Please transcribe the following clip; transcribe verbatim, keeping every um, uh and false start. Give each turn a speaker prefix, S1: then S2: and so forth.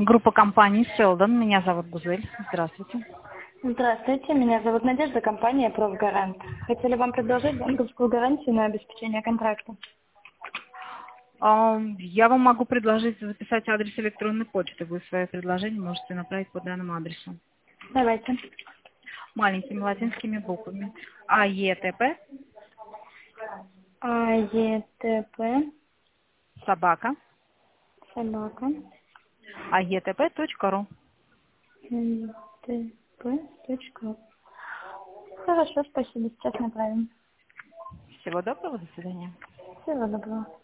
S1: Группа компаний Селдон. Меня зовут Гузель. Здравствуйте.
S2: Здравствуйте, меня зовут Надежда, компания «Профгарант». Хотели вам предложить банковскую гарантию на обеспечение контракта.
S1: А, Я вам могу предложить записать адрес электронной почты. Вы свое предложение можете направить по данному адресу.
S2: Давайте.
S1: Маленькими латинскими буквами. АЕТП,
S2: АЕТП,
S1: собака,
S2: собака,
S1: аетп.ру.
S2: АЕТП.ру. Хорошо, спасибо, сейчас направим.
S1: Всего доброго, до свидания.
S2: Всего доброго.